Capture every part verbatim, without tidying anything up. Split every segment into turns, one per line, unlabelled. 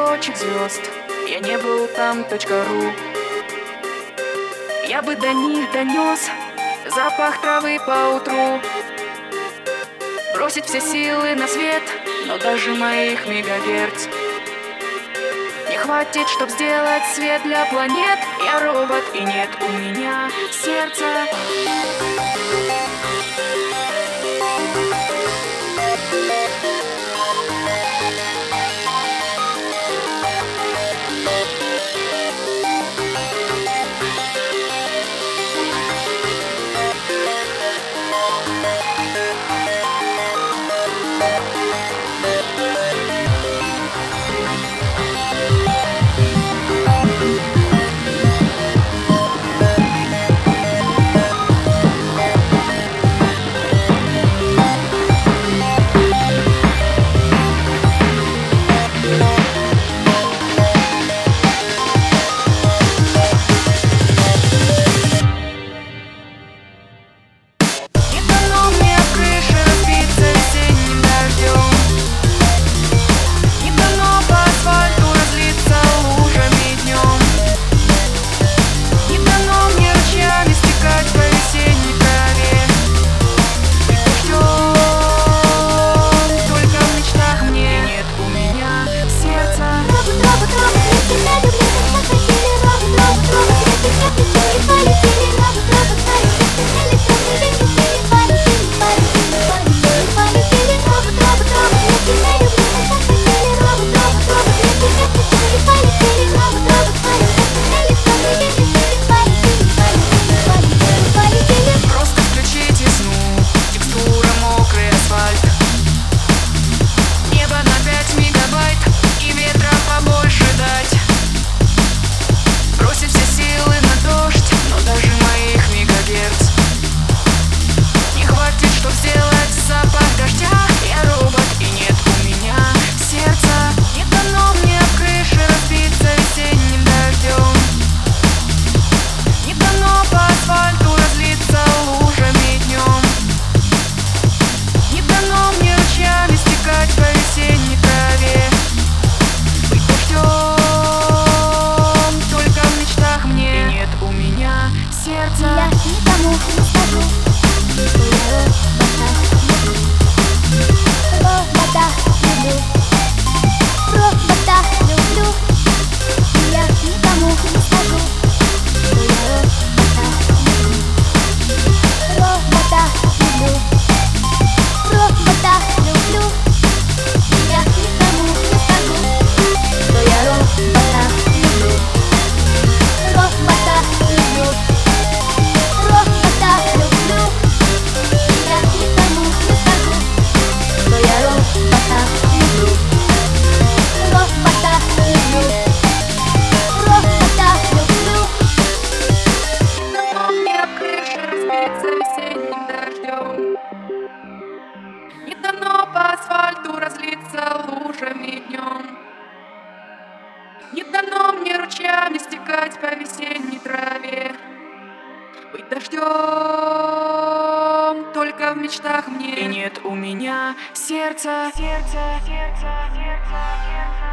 кусочек звезд, я не был там .ру. Я бы до них донес запах травы по утру, бросить все силы на свет, но даже моих мегагерц не хватит, чтоб сделать свет для планет. Я робот, и нет у меня сердца.
Я никому не скажу, что я робота люблю. Робота люблю. Я никому не скажу, что я робота люблю. Робота люблю. Я никому не скажу, что я робота люблю. Робота люблю. Робота люблю. Я никому не скажу, что я робота люблю. Робота люблю. Робота люблю.
Но мне крыша разбиться весенним дождем. Не дано по асфальту разлиться лужами днем. Не дано мне ручьями стекать по весенней траве. Быть дождем только в мечтах мне. И нет у меня сердца, сердца, сердца, сердца, сердца.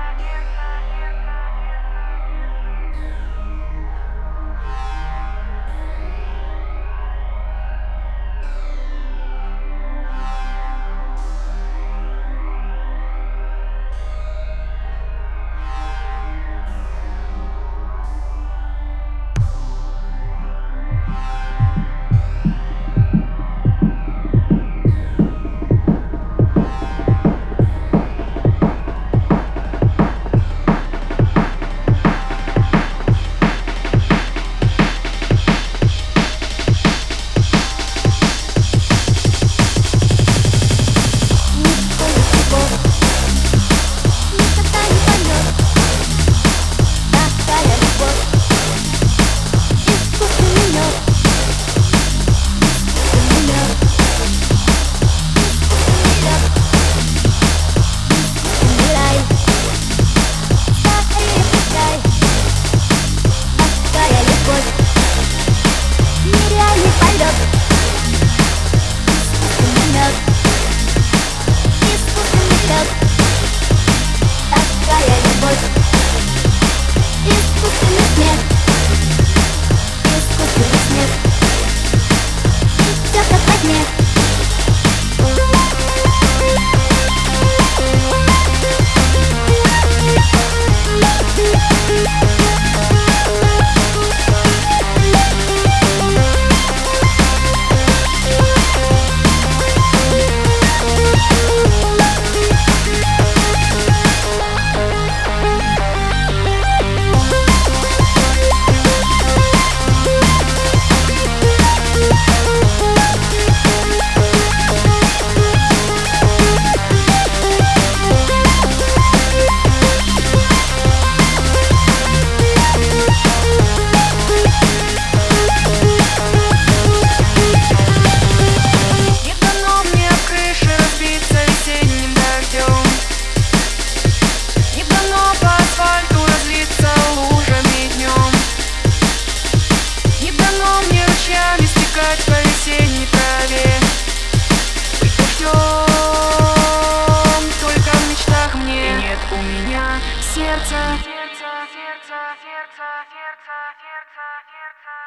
сердца, сердца, сердца, сердца, сердца, сердца, сердца.